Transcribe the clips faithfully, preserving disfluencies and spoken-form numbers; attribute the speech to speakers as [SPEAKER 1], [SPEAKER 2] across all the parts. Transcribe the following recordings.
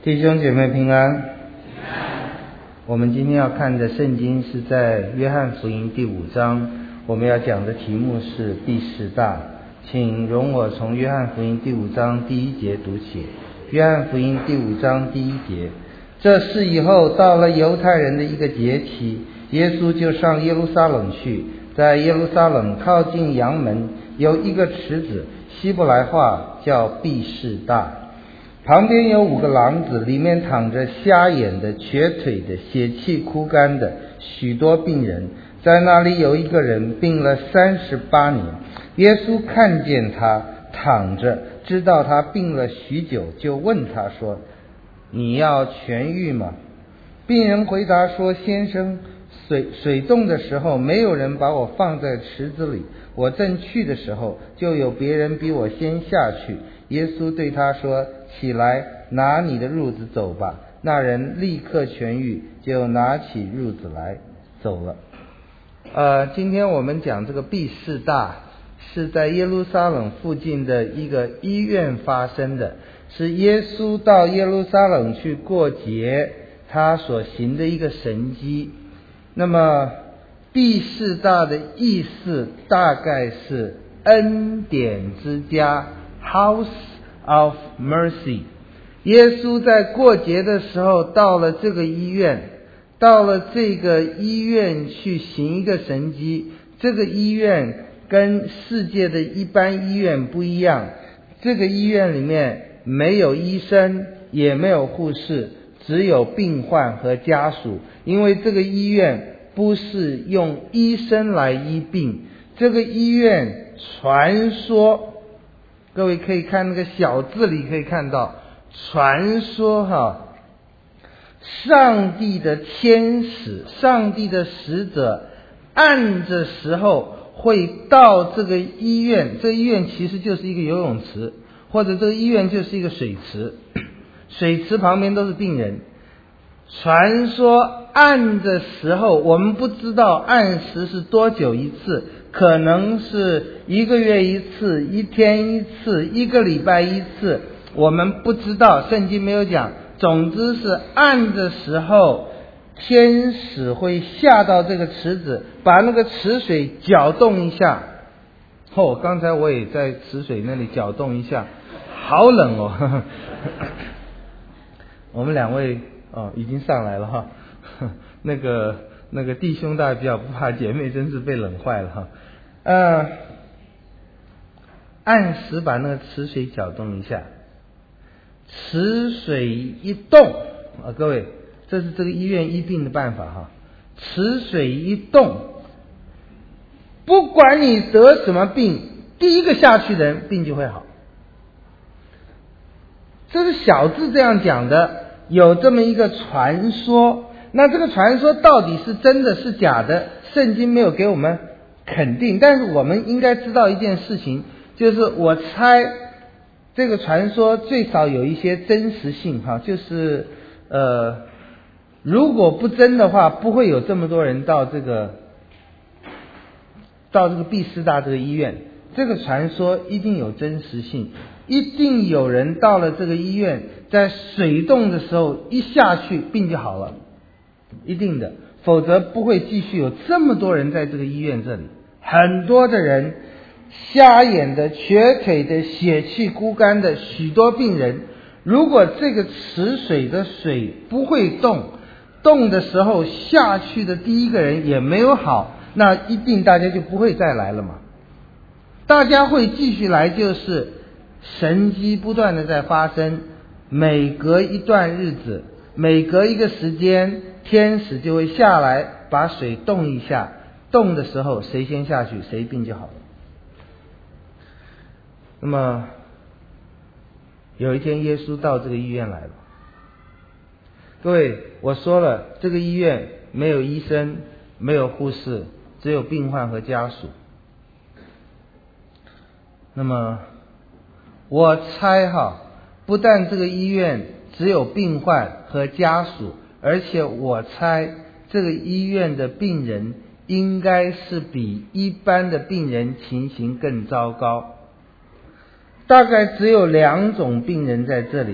[SPEAKER 1] 弟兄姐妹平安。我们今天要看的圣经是在约翰福音第五章，我们要讲的题目是毕士大。请容我从约翰福音第五章第一节读起。约翰福音第五章第一节：这事以后，到了犹太人的一个节期，耶稣就上耶路撒冷去。在耶路撒冷靠近羊门有一个池子，希伯来话叫毕士大，旁边有五个廊子，里面躺着瞎眼的、瘸腿的、血气枯干的许多病人。在那里有一个人病了三十八年，耶稣看见他躺着，知道他病了许久，就问他说：你要痊愈吗？病人回答说：先生，水水动的时候，没有人把我放在池子里，我正去的时候，就有别人比我先下去。耶稣对他说：起来，拿你的褥子走吧。那人立刻痊愈，就拿起褥子来走了。呃，今天我们讲这个毕士大是在耶路撒冷附近的一个医院发生的，是耶稣到耶路撒冷去过节，他所行的一个神迹。那么毕士大的意思大概是恩典之家 House of Mercy。 耶稣在过节的时候到了这个医院，到了这个医院去行一个神迹。这个医院跟世界的一般医院不一样，这个医院里面没有医生，也没有护士，只有病患和家属。因为这个医院不是用医生来医病，这个医院传说，各位可以看那个小字里可以看到，传说哈，上帝的天使，上帝的使者按着时候会到这个医院，这个医院其实就是一个游泳池，或者这个医院就是一个水池，水池旁边都是病人。传说按的时候，我们不知道按时是多久一次，可能是一个月一次，一天一次，一个礼拜一次，我们不知道，圣经没有讲。总之是按的时候，天使会下到这个池子，把那个池水搅动一下。哦，刚才我也在池水那里搅动一下，好冷哦。呵呵我们两位哦，已经上来了哈。那个那个弟兄代表不怕姐妹，真是被冷坏了哈。呃，按时把那个池水搅动一下，池水一动啊，各位，这是这个医院医病的办法哈。池水一动，不管你得什么病，第一个下去的人病就会好。这是小字这样讲的，有这么一个传说。那这个传说到底是真的是假的，圣经没有给我们肯定，但是我们应该知道一件事情，就是我猜这个传说最少有一些真实性哈，就是呃，如果不真的话，不会有这么多人到这个到这个毕士大这个医院。这个传说一定有真实性，一定有人到了这个医院，在水动的时候一下去病就好了，一定的，否则不会继续有这么多人在这个医院这里。很多的人，瞎眼的、瘸腿的、血气枯干的许多病人，如果这个池水的水不会动，动的时候下去的第一个人也没有好，那一定大家就不会再来了嘛。大家会继续来，就是神迹不断的在发生，每隔一段日子，每隔一个时间，天使就会下来把水动一下，动的时候谁先下去谁病就好了。那么有一天耶稣到这个医院来了，各位，我说了，这个医院没有医生，没有护士，只有病患和家属。那么我猜哈，不但这个医院只有病患和家属，而且我猜这个医院的病人应该是比一般的病人情形更糟糕。大概只有两种病人在这里，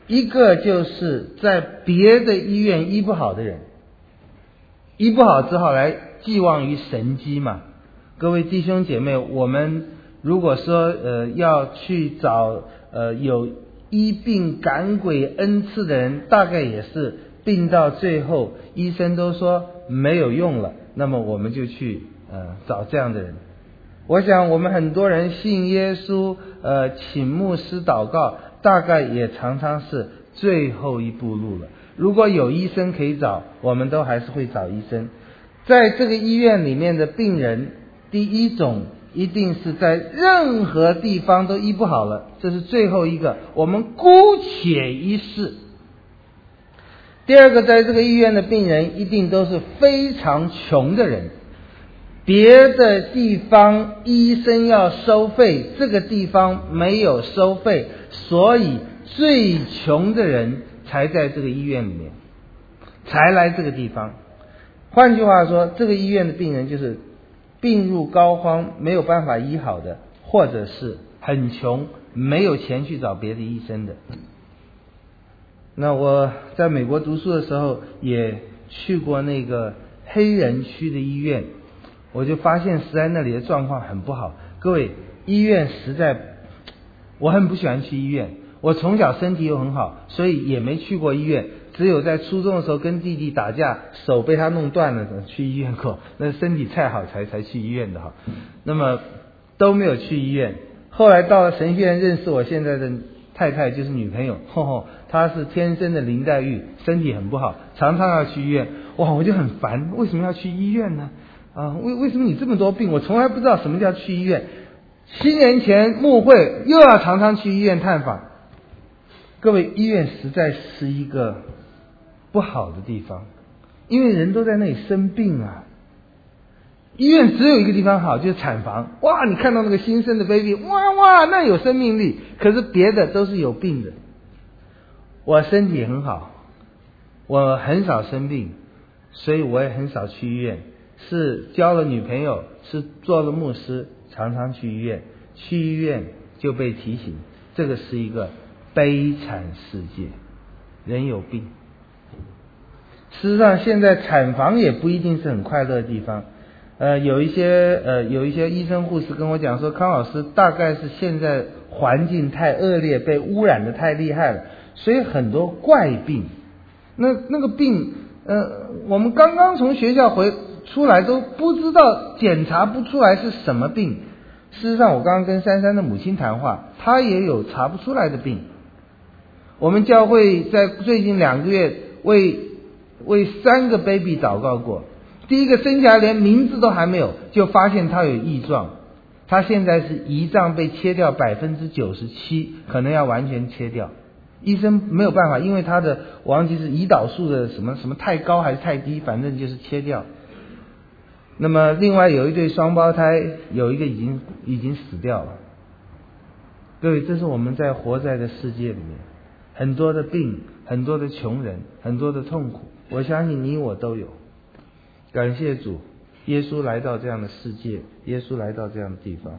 [SPEAKER 1] 一个就是在别的医院医不好的人，医不好只好来寄望于神迹嘛。各位弟兄姐妹，我们如果说呃要去找呃有医病赶鬼恩赐的人，大概也是病到最后医生都说没有用了，那么我们就去呃找这样的人。我想我们很多人信耶稣，呃请牧师祷告，大概也常常是最后一步路了。如果有医生可以找，我们都还是会找医生。在这个医院里面的病人，第一种一定是在任何地方都医不好了，这是最后一个，我们姑且一试。第二个，在这个医院的病人一定都是非常穷的人，别的地方医生要收费，这个地方没有收费，所以最穷的人才在这个医院里面，才来这个地方。换句话说，这个医院的病人就是病入膏肓没有办法医好的，或者是很穷没有钱去找别的医生的。那我在美国读书的时候也去过那个黑人区的医院，我就发现实在那里的状况很不好。各位，医院实在，我很不喜欢去医院。我从小身体又很好，所以也没去过医院，只有在初中的时候跟弟弟打架，手被他弄断了去医院过，那身体太好才才去医院的哈。那么都没有去医院。后来到了神学院认识我现在的太太，就是女朋友，吼吼，她是天生的林黛玉，身体很不好，常常要去医院。哇，我就很烦，为什么要去医院呢？啊，为为什么你这么多病？我从来不知道什么叫去医院。七年前牧会又要常常去医院探访。各位，医院实在是一个不好的地方，因为人都在那里生病啊。医院只有一个地方好，就是产房。哇，你看到那个新生的 baby， 哇哇，那有生命力。可是别的都是有病的。我身体很好，我很少生病，所以我也很少去医院。是交了女朋友，是做了牧师，常常去医院。去医院就被提醒，这个是一个悲惨世界，人有病。事实上，现在产房也不一定是很快乐的地方。呃，有一些呃，有一些医生护士跟我讲说，康老师大概是现在环境太恶劣，被污染的太厉害了，所以很多怪病。那那个病，呃，我们刚刚从学校回出来都不知道，检查不出来是什么病。事实上，我刚刚跟珊珊的母亲谈话，她也有查不出来的病。我们教会在最近两个月为为三个 baby 祷告过。第一个生下来连名字都还没有，就发现他有异状，他现在是胰脏被切掉百分之九十七，可能要完全切掉。医生没有办法，因为他的我忘记是胰岛素的什么什么太高还是太低，反正就是切掉。那么另外有一对双胞胎，有一个已经已经死掉了。各位，这是我们在活在的世界里面，很多的病，很多的穷人，很多的痛苦，我相信你我都有。感谢主，耶稣来到这样的世界，耶稣来到这样的地方。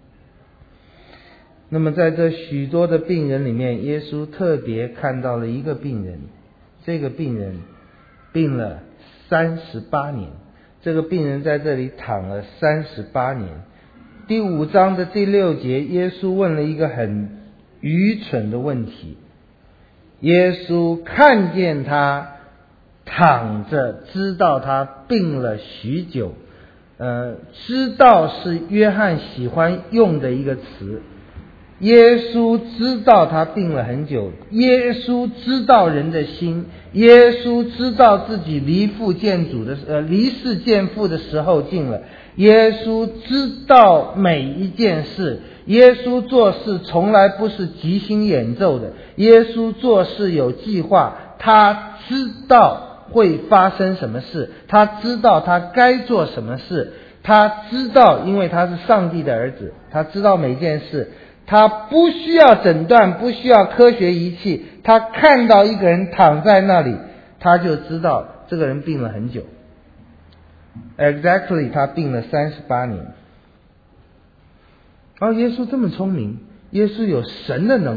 [SPEAKER 1] 那么在这许多的病人里面，耶稣特别看到了一个病人，这个病人病了三十八年，这个病人在这里躺了三十八年。第五章的第六节，耶稣问了一个很愚蠢的问题。耶稣看见他躺着，知道他病了许久。呃，知道是约翰喜欢用的一个词。耶稣知道他病了很久，耶稣知道人的心，耶稣知道自己离父见主的呃离世见父的时候近了，耶稣知道每一件事，耶稣做事从来不是即兴演奏的，耶稣做事有计划，他知道会发生什么事，他知道他该做什么事，他知道，因为他是上帝的儿子，他知道每件事，他不需要诊断，不需要科学仪器，他看到一个人躺在那里，他就知道这个人病了很久。Exactly， 他病了三十八年。然后耶稣这么聪明，耶稣有神的能力，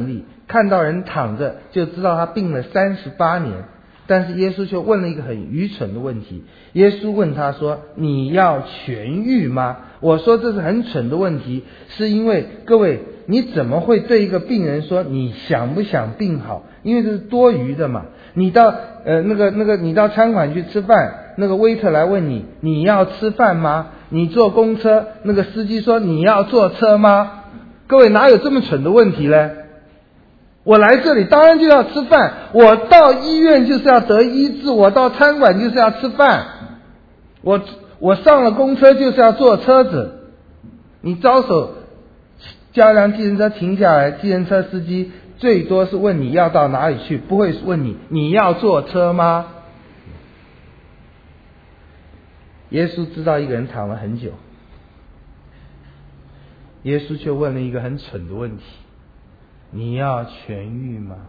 [SPEAKER 1] 看到人躺着就知道他病了三十八年。但是耶稣却问了一个很愚蠢的问题，耶稣问他说，你要痊愈吗？我说这是很蠢的问题，是因为各位，你怎么会对一个病人说你想不想病好？因为这是多余的嘛。你到呃那个那个你到餐馆去吃饭，那个 waiter 来问你，你要吃饭吗？你坐公车，那个司机说你要坐车吗？各位，哪有这么蠢的问题呢？我来这里当然就要吃饭，我到医院就是要得医治，我到餐馆就是要吃饭，我我上了公车就是要坐车子。你招手叫一辆计程车停下来，计程车司机最多是问你要到哪里去，不会问你你要坐车吗？耶稣知道一个人躺了很久，耶稣却问了一个很蠢的问题，你要痊愈吗？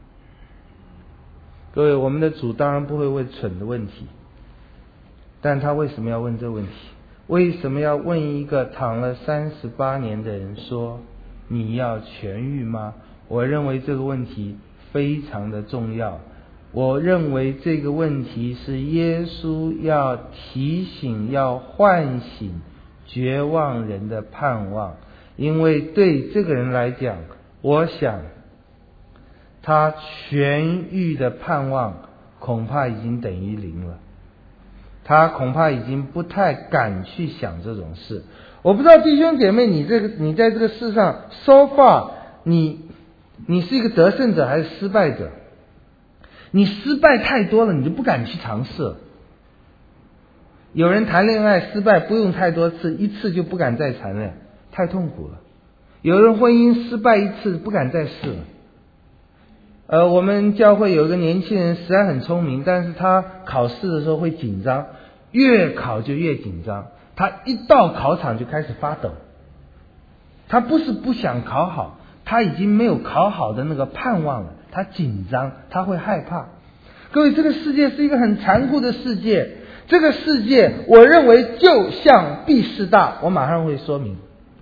[SPEAKER 1] 各位，我们的主当然不会问蠢的问题，但他为什么要问这个问题？为什么要问一个躺了三十八年的人说你要痊愈吗？我认为这个问题非常的重要。我认为这个问题是耶稣要提醒、要唤醒绝望人的盼望，因为对这个人来讲，我想他痊愈的盼望恐怕已经等于零了，他恐怕已经不太敢去想这种事。我不知道弟兄姐妹，你这个你在这个世上 so far， 你你是一个得胜者还是失败者？你失败太多了，你就不敢去尝试。有人谈恋爱失败不用太多次，一次就不敢再谈了，太痛苦了。有人婚姻失败一次不敢再试了。呃，我们教会有一个年轻人实在很聪明，但是他考试的时候会紧张，越考就越紧张，他一到考场就开始发抖。他不是不想考好，他已经没有考好的那个盼望了，他紧张，他会害怕。各位，这个世界是一个很残酷的世界，这个世界我认为就像毕士大，我马上会说明。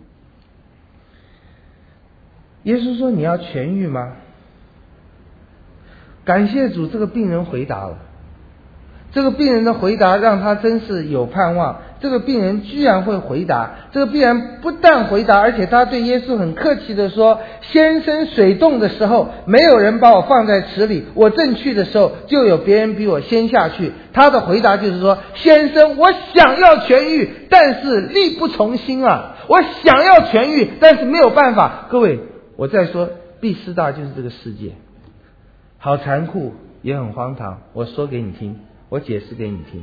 [SPEAKER 1] 耶稣说你要痊愈吗？感谢主，这个病人回答了。这个病人的回答让他真是有盼望，这个病人居然会回答。这个病人不但回答，而且他对耶稣很客气的说，先生水冻的时候没有人把我放在池里，我正去的时候就有别人比我先下去。他的回答就是说，先生，我想要痊愈，但是力不从心啊，我想要痊愈，但是没有办法。各位，我再说，毕士大就是这个世界，好残酷也很荒唐。我说给你听，我解释给你听。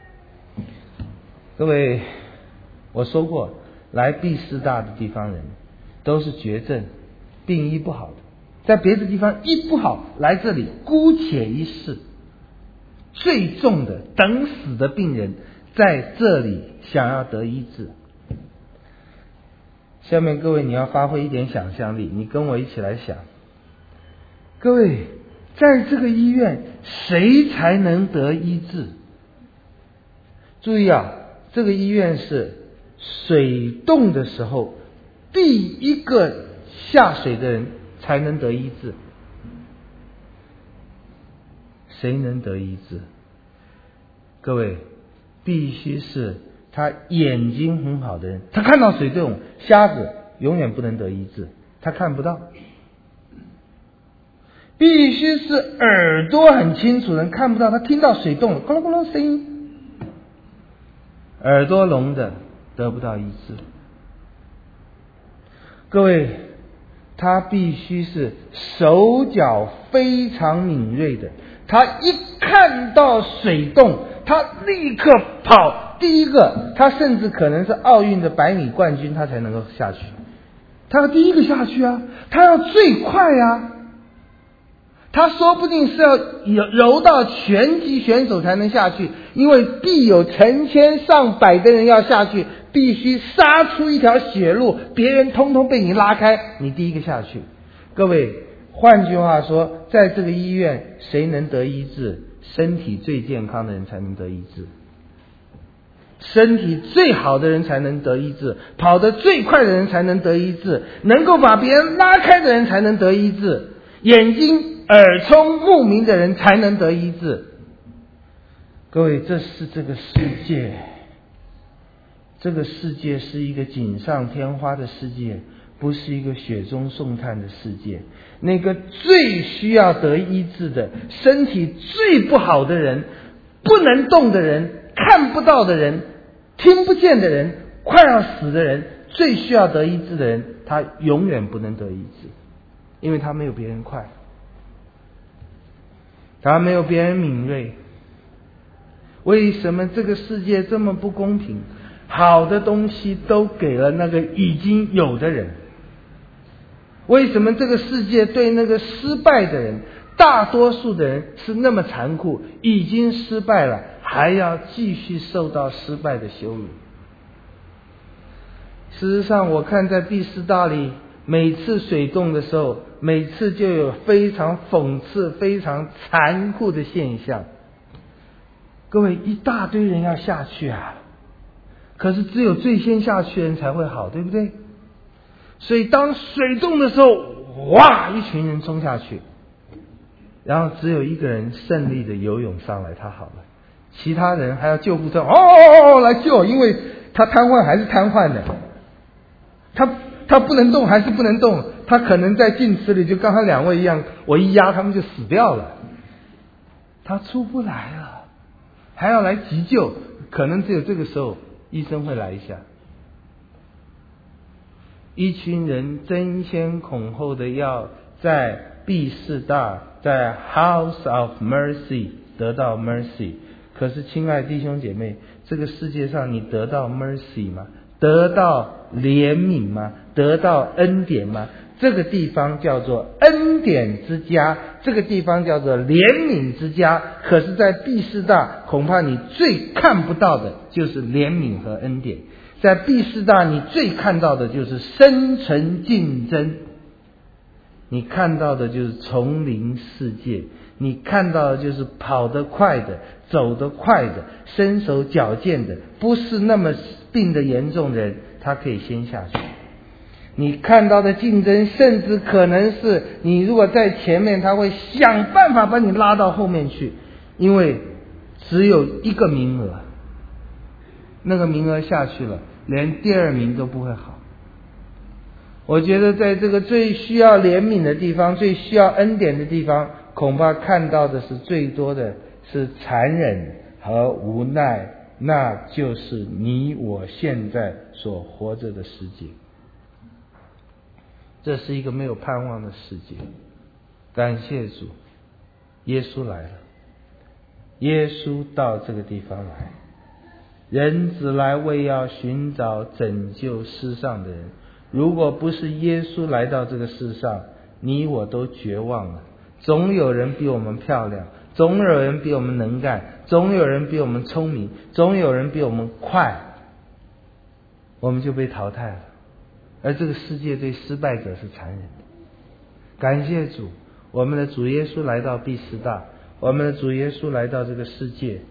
[SPEAKER 1] 各位，我说过，来毕士大的地方人都是绝症，病医不好的，在别的地方医不好，来这里姑且一试。最重的等死的病人在这里想要得医治。下面各位，你要发挥一点想象力，你跟我一起来想。各位，在这个医院谁才能得医治？注意啊，这个医院是水冻的时候第一个下水的人才能得医治。谁能得医治？各位，必须是他眼睛很好的人，他看到水冻，瞎子永远不能得医治，他看不到。必须是耳朵很清楚的人，看不到，他听到水动了，咕噜咕噜声音，耳朵聋的得不到医治。各位，他必须是手脚非常敏锐的，他一看到水动，他立刻跑。第一个，他甚至可能是奥运的百米冠军，他才能够下去，他要第一个下去啊，他要最快啊，他说不定是要柔到拳击选手才能下去，因为必有成千上百的人要下去，必须杀出一条血路，别人通通被你拉开，你第一个下去。各位，换句话说，在这个医院谁能得医治？身体最健康的人才能得医治，身体最好的人才能得医治，跑得最快的人才能得医治，能够把别人拉开的人才能得医治。 眼睛耳聪目明的人才能得医治。各位，这是这个世界，这个世界是一个锦上添花的世界，不是一个雪中送炭的世界。那个最需要得医治的，身体最不好的人，不能动的人，看不到的人，听不见的人，快要死的人，最需要得医治的人，他永远不能得医治，因为他没有别人快，他没有别人敏锐。为什么这个世界这么不公平？好的东西都给了那个已经有的人。为什么这个世界对那个失败的人，大多数的人是那么残酷？已经失败了，还要继续受到失败的羞辱。事实上，我看在毕士大里，每次水动的时候，每次就有非常讽刺、非常残酷的现象。各位，一大堆人要下去啊，可是只有最先下去的人才会好，对不对？所以当水动的时候，哇，一群人冲下去，然后只有一个人胜利的游泳上来，他好了，其他人还要救护车，哦哦哦来救，因为他瘫痪还是瘫痪的，他他不能动还是不能动，他可能在静池里就跟他两位一样，我一压他们就死掉了，他出不来了。还要来急救，可能只有这个时候医生会来一下。一群人争先恐后的要在毕士大，在 House of Mercy 得到 mercy。可是亲爱的弟兄姐妹，这个世界上你得到 mercy 吗？得到怜悯吗？得到恩典吗？这个地方叫做恩典之家，这个地方叫做怜悯之家。可是在毕士大，恐怕你最看不到的就是怜悯和恩典。在毕士大，你最看到的就是生存竞争，你看到的就是丛林世界，你看到的就是跑得快的，走得快的，身手矫健的，不是那么病得严重的人，他可以先下去。你看到的竞争，甚至可能是你如果在前面，他会想办法把你拉到后面去，因为只有一个名额，那个名额下去了，连第二名都不会好。我觉得在这个最需要怜悯的地方，最需要恩典的地方，恐怕看到的是最多的是残忍和无奈，那就是你我现在所活着的世界。这是一个没有盼望的世界。感谢主，耶稣来了，耶稣到这个地方来，人子来为要寻找拯救世上的人。如果不是耶稣来到这个世上，你我都绝望了。总有人比我们漂亮，总有人比我们能干，总有人比我们聪明，总有人比我们快，我们就被淘汰了。而这个世界对失败者是残忍的。感谢主，我们的主耶稣来到毕士大，我们的主耶稣来到这个世界。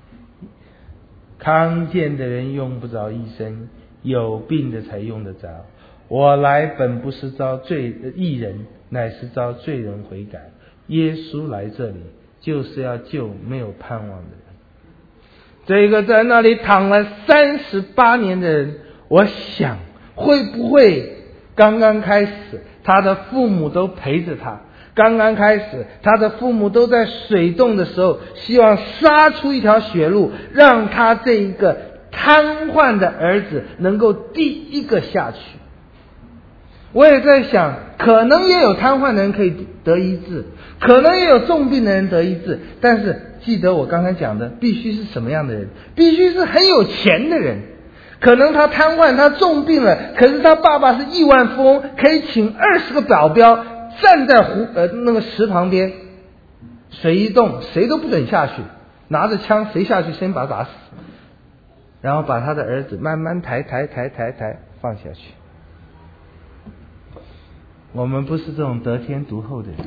[SPEAKER 1] 康健的人用不着医生，有病的才用得着。我来本不是招罪义人，乃是招罪人悔改。耶稣来这里就是要救没有盼望的人。这个在那里躺了三十八年的人，我想会不会刚刚开始他的父母都陪着他，刚刚开始他的父母都在水洞的时候希望杀出一条血路，让他这一个瘫痪的儿子能够第一个下去。我也在想，可能也有瘫痪的人可以得医治，可能也有重病的人得医治，但是记得我刚才讲的，必须是什么样的人？必须是很有钱的人。可能他瘫痪，他重病了，可是他爸爸是亿万富翁，可以请二十个保镖站在湖呃那个池旁边，水一动谁都不准下去，拿着枪谁下去先把他打死，然后把他的儿子慢慢抬抬抬抬抬放下去。我们不是这种得天独厚的人。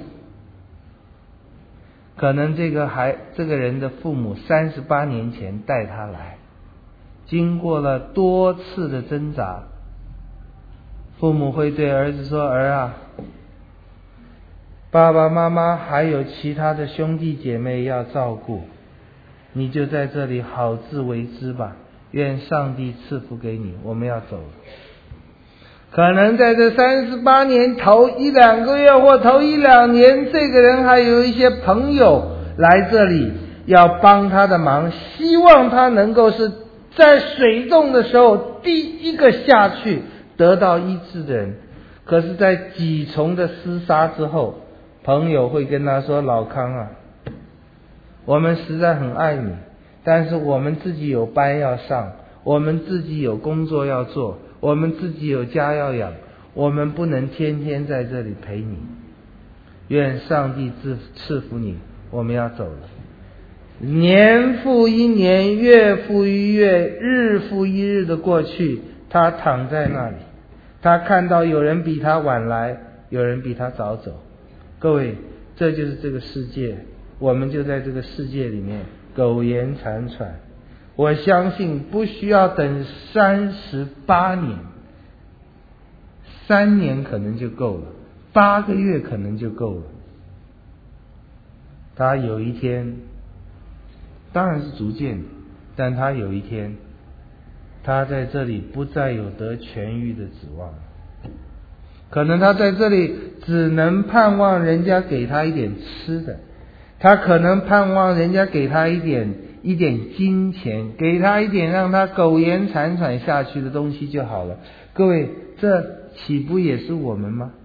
[SPEAKER 1] 可能这个孩这个人的父母三十八年前带他来，经过了多次的挣扎，父母会对儿子说：儿啊， 爸爸妈妈还有其他的兄弟姐妹要照顾，你就在这里好自为之吧。愿上帝赐福给你，我们要走了。可能在这三十八年头一两个月或头一两年，这个人还有一些朋友来这里要帮他的忙，希望他能够是在水洞的时候第一个下去得到医治的人。可是在几重的厮杀之后，朋友会跟他说，老康啊，我们实在很爱你，但是我们自己有班要上，我们自己有工作要做，我们自己有家要养，我们不能天天在这里陪你。愿上帝赐福你，我们要走了。年复一年，月复一月，日复一日的过去，他躺在那里，他看到有人比他晚来，有人比他早走。各位，这就是这个世界，我们就在这个世界里面苟延残喘。我相信不需要等三十八年，三年可能就够了，八个月可能就够了。他有一天，当然是逐渐的，但他有一天，他在这里不再有得痊愈的指望。可能他在这里只能盼望人家给他一点吃的，他可能盼望人家给他一点一点金钱，给他一点让他苟延残喘下去的东西就好了。各位，这岂不也是我们吗？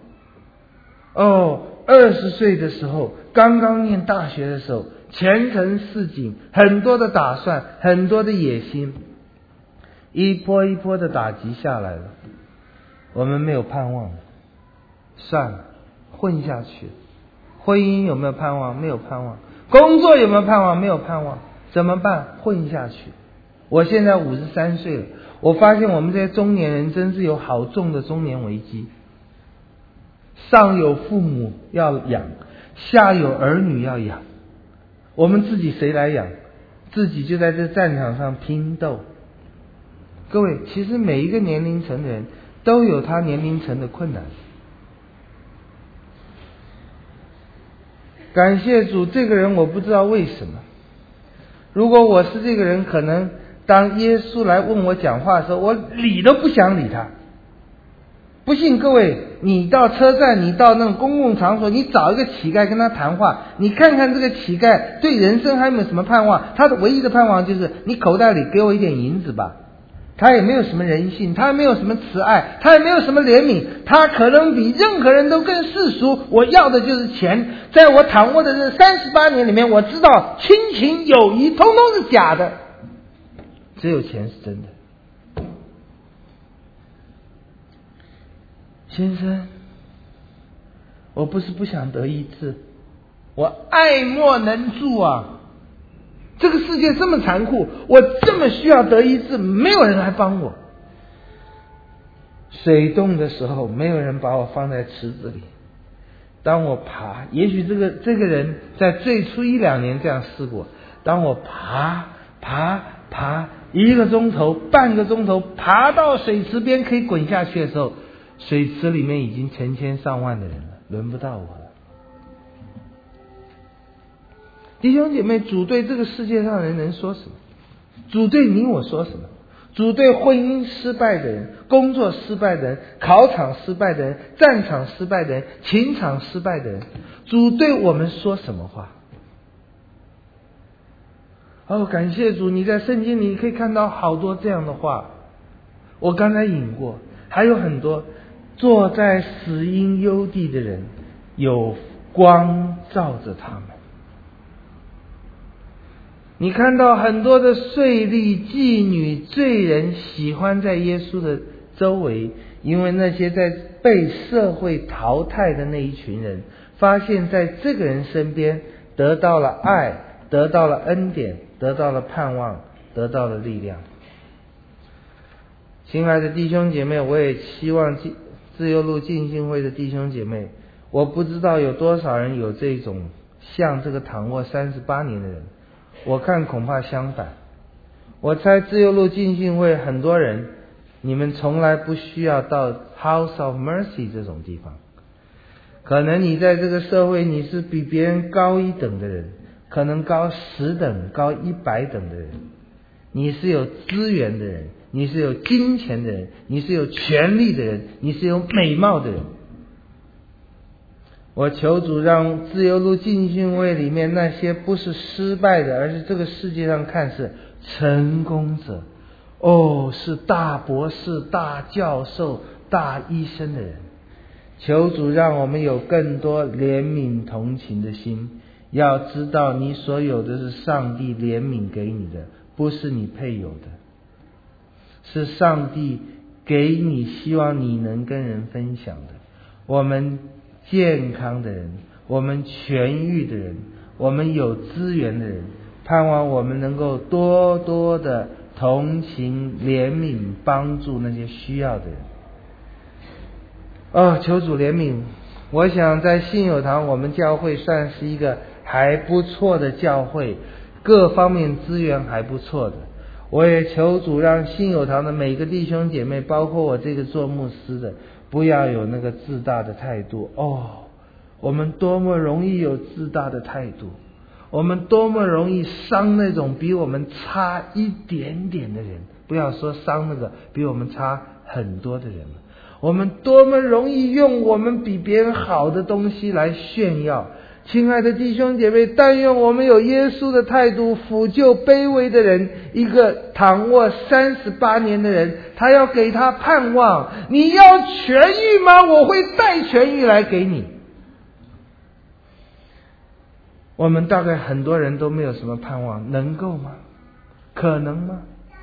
[SPEAKER 1] 哦，二十岁的时候，刚刚念大学的时候，前程似锦，很多的打算，很多的野心，一波一波的打击下来了，我们没有盼望了，算了，混下去。婚姻有没有盼望？没有盼望。工作有没有盼望？没有盼望。怎么办？混下去。我现在五十三岁了，我发现我们这些中年人真是有好重的中年危机。上有父母要养，下有儿女要养，我们自己谁来养？自己就在这战场上拼斗。各位，其实每一个年龄层的人都有他年龄层的困难。感谢主，这个人我不知道为什么，如果我是这个人，可能当耶稣来问我讲话的时候，我理都不想理他。不信各位，你到车站，你到那种公共场所，你找一个乞丐跟他谈话，你看看这个乞丐对人生还有没有什么盼望？他的唯一的盼望就是你口袋里给我一点银子吧。他也没有什么人性，他也没有什么慈爱，他也没有什么怜悯，他可能比任何人都更世俗。我要的就是钱。在我躺卧的这三十八年里面，我知道亲情友谊通通是假的，只有钱是真的。先生，我不是不想得医治，我爱莫能助啊！这个世界这么残酷，我这么需要得医治，没有人来帮我。水冻的时候，没有人把我放在池子里。当我爬，也许这个这个人在最初一两年这样试过。当我爬爬爬一个钟头、半个钟头，爬到水池边可以滚下去的时候，水池里面已经成千上万的人了，轮不到我了。弟兄姐妹，主对这个世界上的人能说什么？主对你我说什么？主对婚姻失败的人、工作失败的人、考场失败的人、战场失败的人、情场失败的人，主对我们说什么话？哦，感谢主，你在圣经里可以看到好多这样的话。我刚才引过，还有很多。坐在死荫幽地的人，有光照着他们。你看到很多的税吏、妓女、罪人喜欢在耶稣的周围，因为那些在被社会淘汰的那一群人，发现在这个人身边得到了爱，得到了恩典，得到了盼望，得到了力量。亲爱的弟兄姐妹，我也希望自由路浸信会的弟兄姐妹，我不知道有多少人有这种像这个躺卧三十八年的人，我看恐怕相反。我猜自由路浸信会很多人，你们从来不需要到 House of Mercy 这种地方， 可能你在这个社会你是比别人高一等的人，可能高十等、高一百等的人，你是有资源的人，你是有金钱的人，你是有权力的人，你是有美貌的人。我求主让自由路进训会里面那些不是失败的，而是这个世界上看是成功者，哦，是大博士、大教授、大医生的人，求主让我们有更多怜悯同情的心，要知道你所有的是上帝怜悯给你的，不是你配有的，是上帝给你，希望你能跟人分享的。我们健康的人，我们痊愈的人，我们有资源的人，盼望我们能够多多的同情、怜悯、帮助那些需要的人。哦，求主怜悯。我想在信友堂，我们教会算是一个还不错的教会，各方面资源还不错的。我也求主让信友堂的每个弟兄姐妹，包括我这个做牧师的，不要有那个自大的态度。哦，我们多么容易有自大的态度，我们多么容易伤那种比我们差一点点的人，不要说伤那个比我们差很多的人了。我们多么容易用我们比别人好的东西来炫耀。亲爱的弟兄姐妹，但愿我们有耶稣的态度，抚救卑微的人。一个躺卧三十八年的人，他要给他盼望。你要痊愈吗？我会带痊愈来给你。我们大概很多人都没有什么盼望，能够吗？可能吗？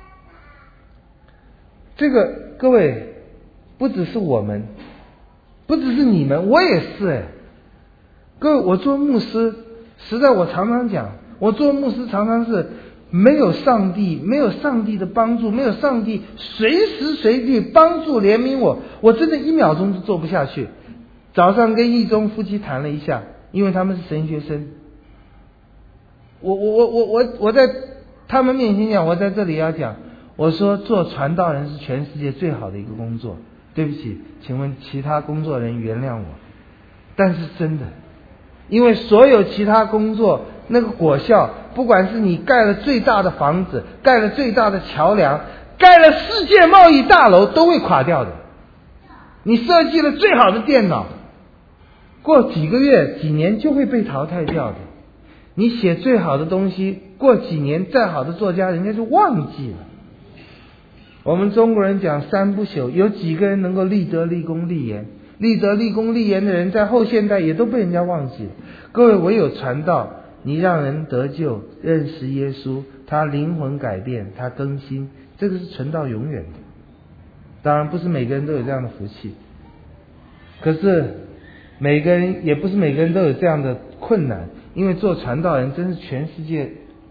[SPEAKER 1] 这个各位，不只是我们，不只是你们，我也是哎。各位，我做牧师，实在我常常讲，我做牧师常常是没有上帝，没有上帝的帮助，没有上帝随时随地帮助怜悯我，我真的一秒钟都做不下去。早上跟义中夫妻谈了一下，因为他们是神学生，我我我我我我在他们面前讲，我在这里要讲，我说做传道人是全世界最好的一个工作。对不起，请问其他工作人原谅我，但是真的，因为所有其他工作那个果效，不管是你盖了最大的房子，盖了最大的桥梁，盖了世界贸易大楼，都会垮掉的。你设计了最好的电脑，过几个月几年就会被淘汰掉的。你写最好的东西，过几年再好的作家人家就忘记了。我们中国人讲三不朽，有几个人能够立德、立功、立言？立德、立功、立言的人，在后现代也都被人家忘记了。各位，唯有传道，你让人得救、认识耶稣，他灵魂改变，他更新，这个是存到永远的。当然，不是每个人都有这样的福气，可是每个人也不是每个人都有这样的困难，因为做传道人真是全世界，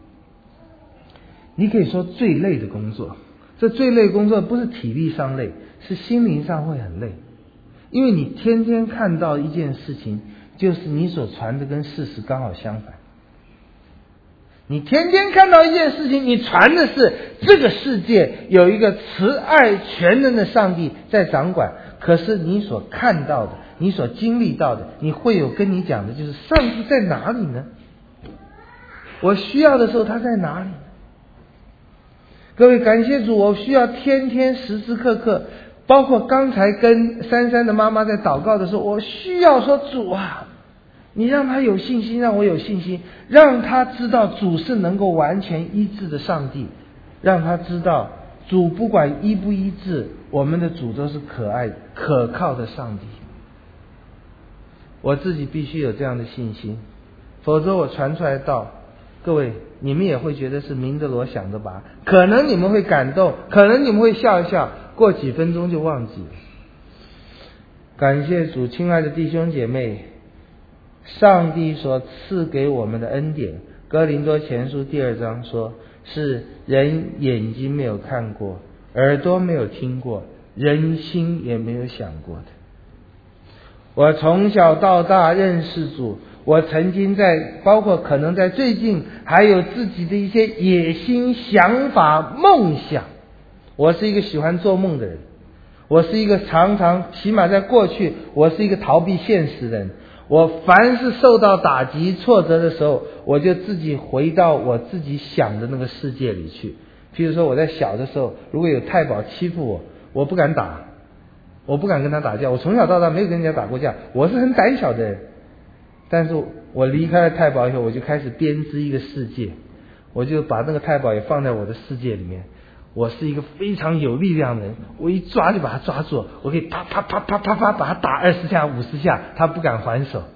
[SPEAKER 1] 你可以说最累的工作。这最累工作不是体力上累，是心灵上会很累，因为你天天看到一件事情，就是你所传的跟事实刚好相反。你天天看到一件事情，你传的是这个世界有一个慈爱全能的上帝在掌管，可是你所看到的，你所经历到的，你会有跟你讲的就是上帝在哪里呢？我需要的时候他在哪里？各位，感谢主，我需要天天时时刻刻，包括刚才跟珊珊的妈妈在祷告的时候，我需要说，主啊，你让他有信心，让我有信心，让他知道主是能够完全医治的上帝，让他知道主不管医不医治，我们的主都是可爱可靠的上帝。我自己必须有这样的信心，否则我传出来道，各位，你们也会觉得是明着罗想着拔，可能你们会感动，可能你们会笑一笑，过几分钟就忘记了。感谢主，亲爱的弟兄姐妹，上帝所赐给我们的恩典，哥林多前书第二章说，是人眼睛没有看过，耳朵没有听过，人心也没有想过的。我从小到大认识主，我曾经在，包括可能在最近，还有自己的一些野心、想法、梦想。我是一个喜欢做梦的人，我是一个常常，起码在过去，我是一个逃避现实的人。 我凡是受到打击挫折的时候，我就自己回到我自己想的那个世界里去。譬如说我在小的时候，如果有太保欺负我，我不敢打，我不敢跟他打架，我从小到大没有跟人家打过架，我是很胆小的人。但是我离开了太保以后，我就开始编织一个世界，我就把那个太保也放在我的世界里面。我是一个非常有力量的人，我一抓就把他抓住，我可以啪啪啪啪啪啪把他打二十下五十下，他不敢还手。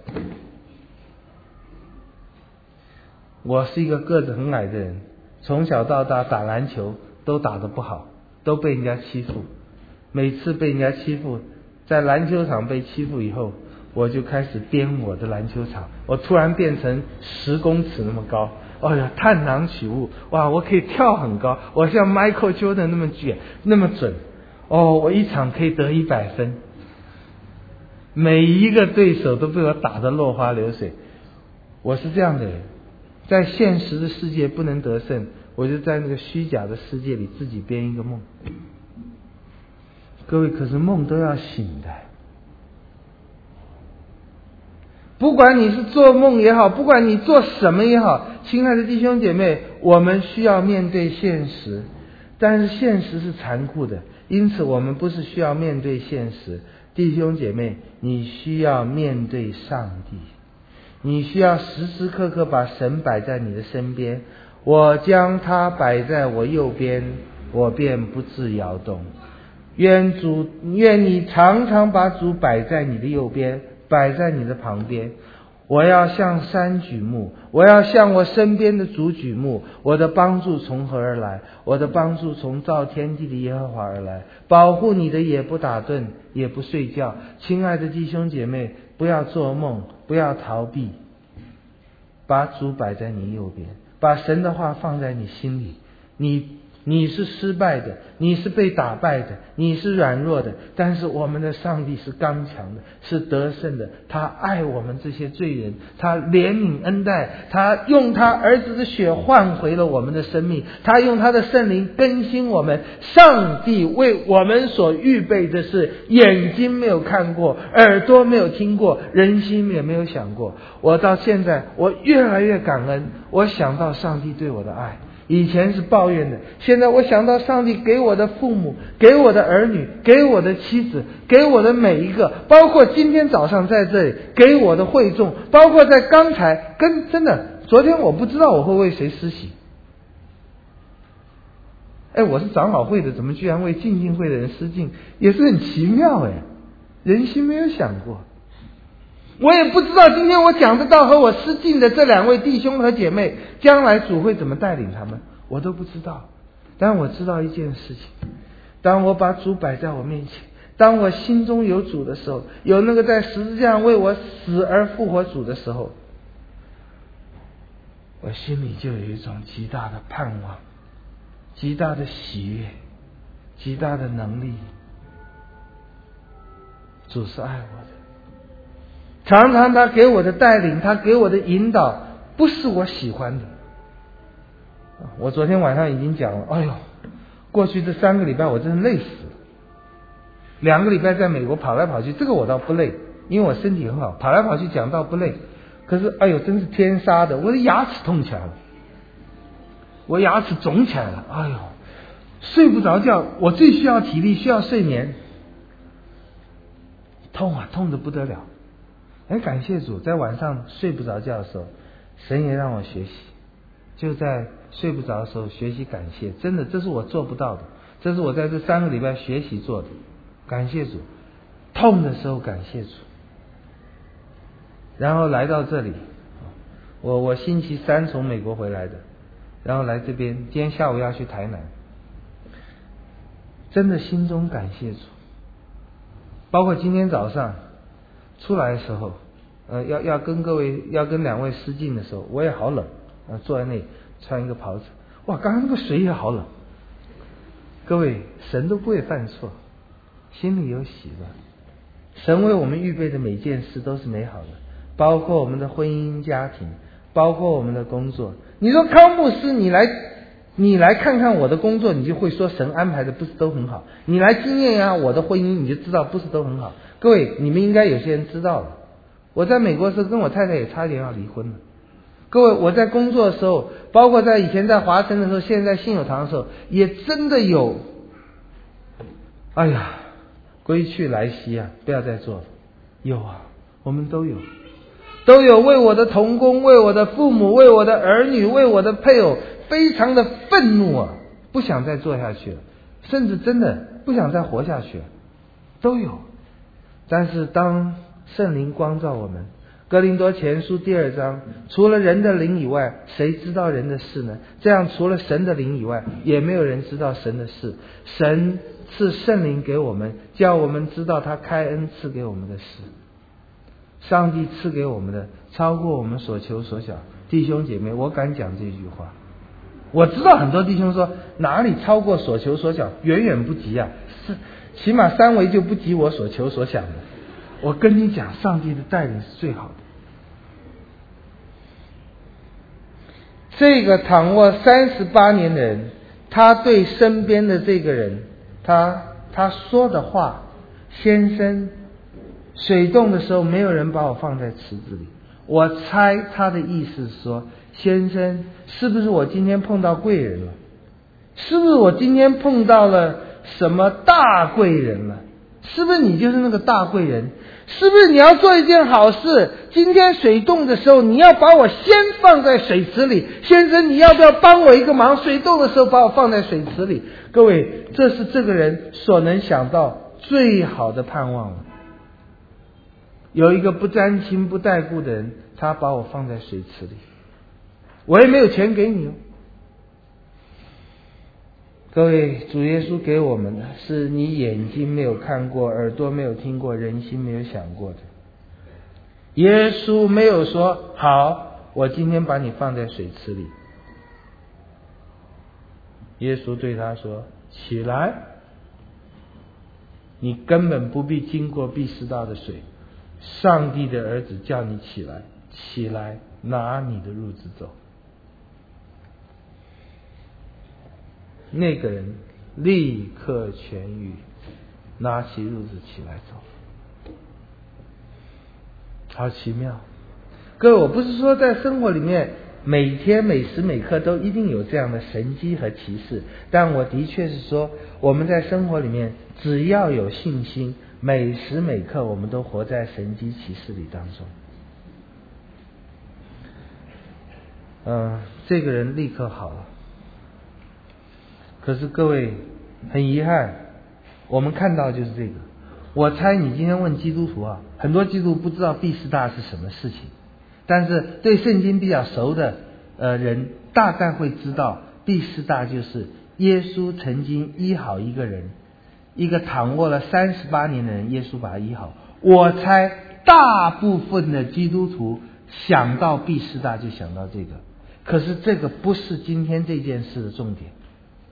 [SPEAKER 1] 我是一个个子很矮的人，从小到大打篮球都打得不好，都被人家欺负。每次被人家欺负，在篮球场被欺负以后，我就开始编我的篮球场，我突然变成十公尺那么高，哎呀，探囊取物，哇，我可以跳很高，我像 Michael Jordan 那么卷那么准，哦，我一场可以得一百分，每一个对手都被我打得落花流水。我是这样的人，在现实的世界不能得胜，我就在那个虚假的世界里自己编一个梦。各位，可是梦都要醒的，不管你是做梦也好，不管你做什么也好，亲爱的弟兄姐妹，我们需要面对现实，但是现实是残酷的，因此我们不是需要面对现实。弟兄姐妹，你需要面对上帝，你需要时时刻刻把神摆在你的身边。我将他摆在我右边，我便不致摇动。愿主，愿你常常把主摆在你的右边，摆在你的旁边。我要向山举目，我要向我身边的主举目。我的帮助从何而来？我的帮助从造天地的耶和华而来。保护你的也不打盹，也不睡觉。亲爱的弟兄姐妹，不要做梦，不要逃避，把主摆在你右边，把神的话放在你心里。你你是失败的，你是被打败的，你是软弱的，但是我们的上帝是刚强的，是得胜的。他爱我们这些罪人，他怜悯恩待，他用他儿子的血换回了我们的生命，他用他的圣灵更新我们。上帝为我们所预备的是眼睛没有看过，耳朵没有听过，人心也没有想过。我到现在我越来越感恩，我想到上帝对我的爱。以前是抱怨的，现在我想到上帝给我的父母，给我的儿女，给我的妻子，给我的每一个，包括今天早上在这里给我的会众，包括在刚才跟真的昨天我不知道我会为谁施洗。哎，我是长老会的，怎么居然为浸信会的人施浸，也是很奇妙哎，人心没有想过。我也不知道今天我讲的道和我施浸的这两位弟兄和姐妹，将来主会怎么带领他们，我都不知道。但我知道一件事情，当我把主摆在我面前，当我心中有主的时候，有那个在十字架上为我死而复活主的时候，我心里就有一种极大的盼望，极大的喜悦，极大的能力。主是爱我的，常常他给我的带领，他给我的引导不是我喜欢的。我昨天晚上已经讲了，哎呦，过去这三个礼拜我真是累死了。两个礼拜在美国跑来跑去，这个我倒不累，因为我身体很好，跑来跑去讲道不累。可是哎呦，真是天杀的，我的牙齿痛起来了，我牙齿肿起来了，哎呦，睡不着觉。我最需要体力，需要睡眠，痛啊，痛得不得了。哎，感谢主，在晚上睡不着觉的时候，神也让我学习，就在睡不着的时候学习感谢。真的，这是我做不到的，这是我在这三个礼拜学习做的。感谢主，痛的时候感谢主。然后来到这里，我我星期三从美国回来的，然后来这边，今天下午要去台南，真的心中感谢主。包括今天早上出来的时候，呃，要要跟各位要跟两位施浸的时候，我也好冷，呃，坐在那里穿一个袍子，哇，刚刚那个水也好冷。各位，神都不会犯错，心里有喜乐。神为我们预备的每件事都是美好的，包括我们的婚姻家庭，包括我们的工作。你说康牧师，你来你来看看我的工作，你就会说神安排的不是都很好。你来经验啊我的婚姻，你就知道不是都很好。各位，你们应该有些人知道了， 我在美国的时候跟我太太也差一点要离婚了。各位，我在工作的时候，包括在以前在华城的时候，现在在信友堂的时候，也真的有，哎呀，归去来兮啊，不要再做了。有啊，我们都有，都有为我的同工、为我的父母、为我的儿女、为我的配偶，非常的愤怒啊，不想再做下去了，甚至真的不想再活下去了，都有。但是当圣灵光照我们，哥林多前书第二章，除了人的灵以外，谁知道人的事呢？这样除了神的灵以外，也没有人知道神的事。神赐圣灵给我们，叫我们知道他开恩赐给我们的事。上帝赐给我们的超过我们所求所想。弟兄姐妹，我敢讲这句话。我知道很多弟兄说哪里超过所求所想，远远不及啊，是起码三维就不及我所求所想的。我跟你讲，上帝的带领是最好的。这个躺卧三十八年的人，他对身边的这个人，他他说的话，先生，水冻的时候没有人把我放在池子里。我猜他的意思是说，先生，是不是我今天碰到贵人了？是不是我今天碰到了什么大贵人了？是不是你就是那个大贵人？是不是你要做一件好事？今天水冻的时候，你要把我先放在水池里。先生，你要不要帮我一个忙？水冻的时候把我放在水池里。各位，这是这个人所能想到最好的盼望了。有一个不沾亲不带故的人，他把我放在水池里，我也没有钱给你。各位，主耶稣给我们的是你眼睛没有看过，耳朵没有听过，人心没有想过的。耶稣没有说好，我今天把你放在水池里。耶稣对他说，起来，你根本不必经过毕士大的水，上帝的儿子叫你起来，起来，拿你的褥子走。那个人立刻痊愈，拿起褥子起来走。好奇妙。各位，我不是说在生活里面每天每时每刻都一定有这样的神迹和奇事，但我的确是说，我们在生活里面只要有信心，每时每刻我们都活在神迹奇事里当中。嗯，这个人立刻好了。可是各位，很遗憾，我们看到就是这个。我猜你今天问基督徒啊，很多基督徒不知道毕士大是什么事情，但是对圣经比较熟的呃人，大概会知道毕士大就是耶稣曾经医好一个人，一个躺卧了三十八年的人，耶稣把他医好。我猜大部分的基督徒想到毕士大就想到这个，可是这个不是今天这件事的重点。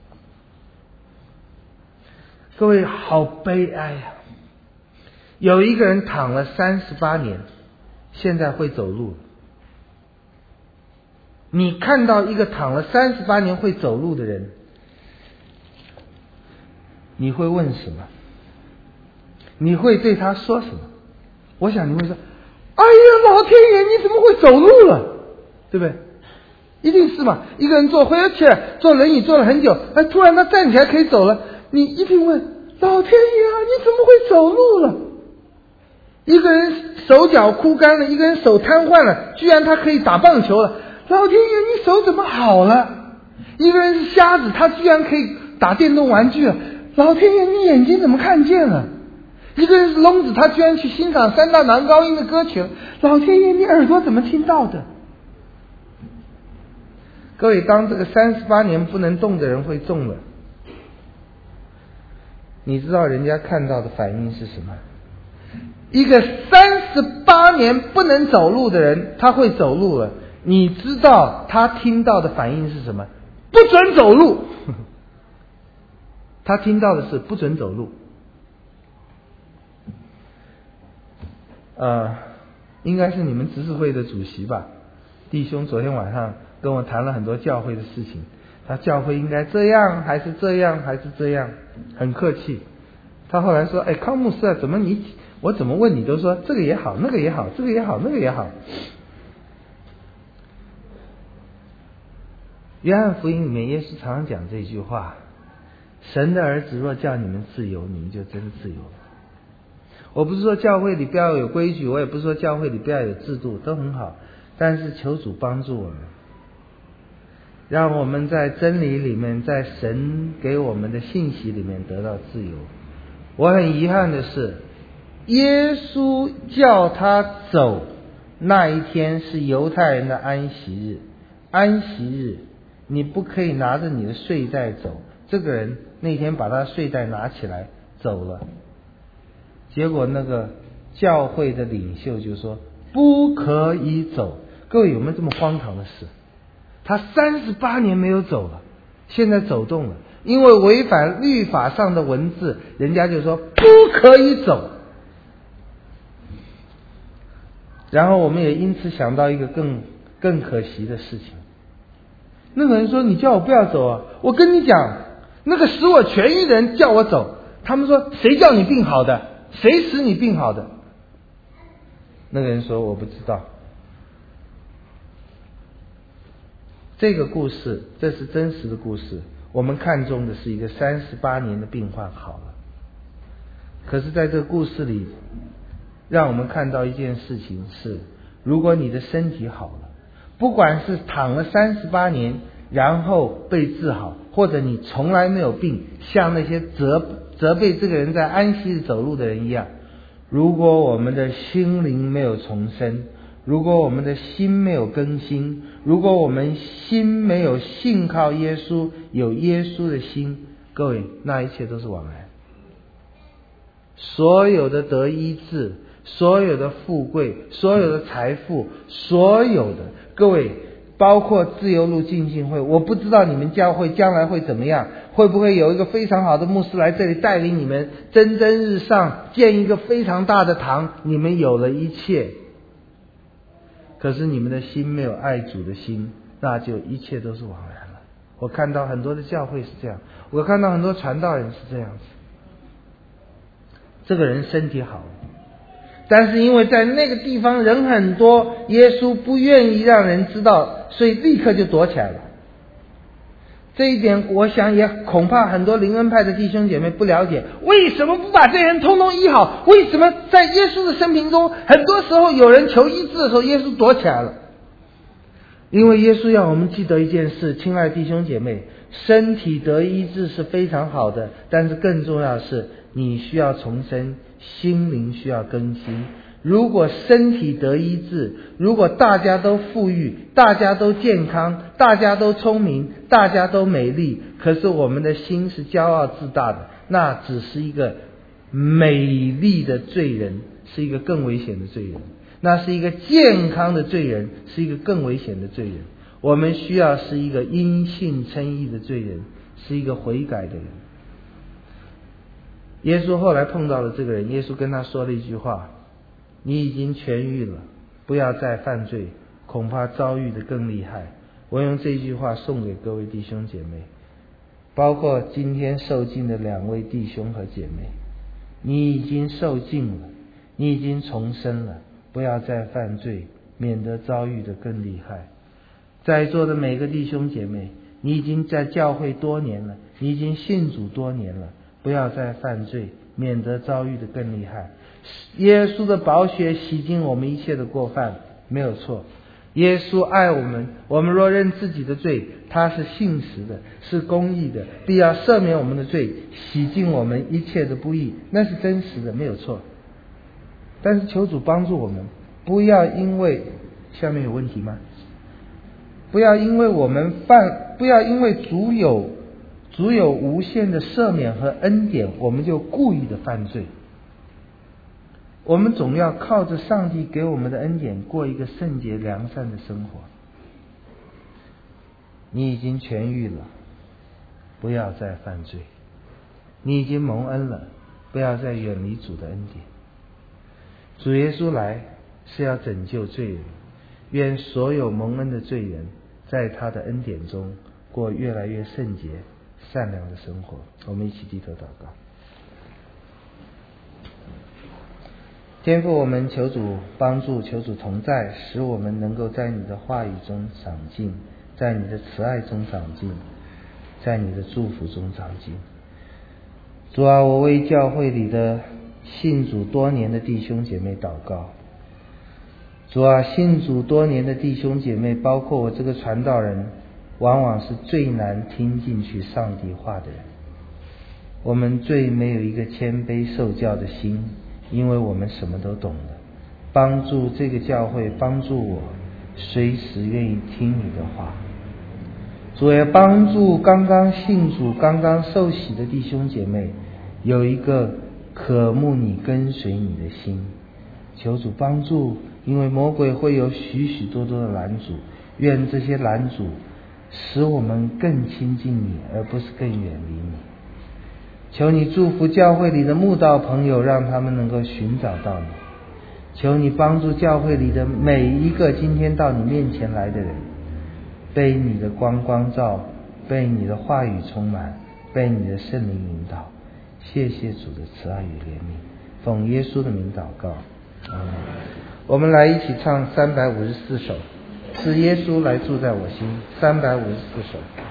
[SPEAKER 1] 各位，好悲哀呀！有一个人躺了三十八年，现在会走路。你看到一个躺了三十八年会走路的人，你会问什么？你会对他说什么？我想你会说，哎呀，老天爷，你怎么会走路了？对不对？一定是嘛。一个人坐回起来，坐轮椅坐了很久，哎，突然他站起来可以走了，你一定问，老天爷啊，你怎么会走路了？一个人手脚枯干了，一个人手瘫痪了，居然他可以打棒球了，老天爷，你手怎么好了？一个人是瞎子，他居然可以打电动玩具了，老天爷，你眼睛怎么看见了？一个人是聋子，他居然去欣赏三大男高音的歌曲了，老天爷，你耳朵怎么听到的？各位，当这个三十八年不能动的人会动了，你知道人家看到的反应是什么？一个三十八年不能走路的人，他会走路了，你知道他听到的反应是什么？不准走路。他听到的是不准走路。呃，应该是你们执事会的主席吧？弟兄昨天晚上跟我谈了很多教会的事情，他教会应该这样还是这样还是这样，很客气。他后来说，哎，康牧师啊，怎么你我怎么问你都说这个也好，那个也好，这个也好，那个也好。约翰福音里面耶稣常常讲这句话，神的儿子若叫你们自由，你们就真自由了。我不是说教会里不要有规矩，我也不是说教会里不要有制度，都很好，但是求主帮助我们，让我们在真理里面，在神给我们的信息里面得到自由。我很遗憾的是，耶稣叫他走那一天是犹太人的安息日，安息日你不可以拿着你的睡袋走。这个人那天把他睡袋拿起来走了，结果那个教会的领袖就说不可以走。各位有没有这么荒唐的事？他三十八年没有走了，现在走动了，因为违反律法上的文字，人家就说不可以走。然后我们也因此想到一个更更可惜的事情，那个人说你叫我不要走啊，我跟你讲，那个使我痊愈的人叫我走。他们说谁叫你病好的，谁使你病好的？那个人说我不知道。这个故事，这是真实的故事，我们看重的是一个三十八年的病患好了。可是在这个故事里，让我们看到一件事情是，如果你的身体好了，不管是躺了三十八年然后被治好，或者你从来没有病，像那些责责备这个人在安息日走路的人一样，如果我们的心灵没有重生，如果我们的心没有更新，如果我们心没有信靠耶稣，有耶稣的心，各位，那一切都是枉然。所有的得医治，所有的富贵，所有的财富，所有的，各位，包括自由路浸信会，我不知道你们教会将来会怎么样，会不会有一个非常好的牧师来这里带领你们蒸蒸日上，建一个非常大的堂，你们有了一切。可是你们的心没有爱主的心，那就一切都是枉然了。我看到很多的教会是这样，我看到很多传道人是这样子。这个人身体好，但是因为在那个地方人很多，耶稣不愿意让人知道，所以立刻就躲起来了。这一点我想也恐怕很多灵恩派的弟兄姐妹不了解，为什么不把这些人通通医好？为什么在耶稣的生平中，很多时候有人求医治的时候，耶稣躲起来了？因为耶稣要我们记得一件事，亲爱的弟兄姐妹，身体得医治是非常好的，但是更重要的是你需要重生，心灵需要更新。如果身体得医治，如果大家都富裕，大家都健康，大家都聪明，大家都美丽，可是我们的心是骄傲自大的，那只是一个美丽的罪人，是一个更危险的罪人。那是一个健康的罪人，是一个更危险的罪人。我们需要是一个因信称义的罪人，是一个悔改的人。耶稣后来碰到了这个人，耶稣跟他说了一句话，你已经痊愈了，不要再犯罪，恐怕遭遇的更厉害。我用这句话送给各位弟兄姐妹，包括今天受浸的两位弟兄和姐妹，你已经受浸了，你已经重生了，不要再犯罪，免得遭遇的更厉害。在座的每个弟兄姐妹，你已经在教会多年了，你已经信主多年了，不要再犯罪，免得遭遇的更厉害。耶稣的宝血洗净我们一切的过犯，没有错。耶稣爱我们，我们若认自己的罪，他是信实的，是公义的，必要赦免我们的罪，洗净我们一切的不义，那是真实的，没有错。但是求主帮助我们，不要因为下面有问题吗？不要因为我们犯，不要因为主有主有无限的赦免和恩典，我们就故意的犯罪。我们总要靠着上帝给我们的恩典，过一个圣洁良善的生活。你已经痊愈了，不要再犯罪。你已经蒙恩了，不要再远离主的恩典。主耶稣来是要拯救罪人，愿所有蒙恩的罪人在他的恩典中过越来越圣洁善良的生活。我们一起低头祷告。 天父，我们求主帮助，求主同在，使我们能够在你的话语中长进，在你的慈爱中长进，在你的祝福中长进。主啊，我为教会里的信主多年的弟兄姐妹祷告。主啊，信主多年的弟兄姐妹，包括我这个传道人，往往是最难听进去上帝话的人。我们最没有一个谦卑受教的心，因为我们什么都懂了。帮助这个教会，帮助我随时愿意听你的话。主也帮助刚刚信主刚刚受洗的弟兄姐妹有一个渴慕你跟随你的心。求主帮助，因为魔鬼会有许许多多的拦阻，愿这些拦阻使我们更亲近你，而不是更远离你。求你祝福教会里的慕道朋友，让他们能够寻找到你。求你帮助教会里的每一个今天到你面前来的人，被你的光光照，被你的话语充满，被你的圣灵引导。谢谢主的慈爱与怜悯，奉耶稣的名祷告。我们来一起唱三百五十四首，是耶稣来住在我心，三百五十四首。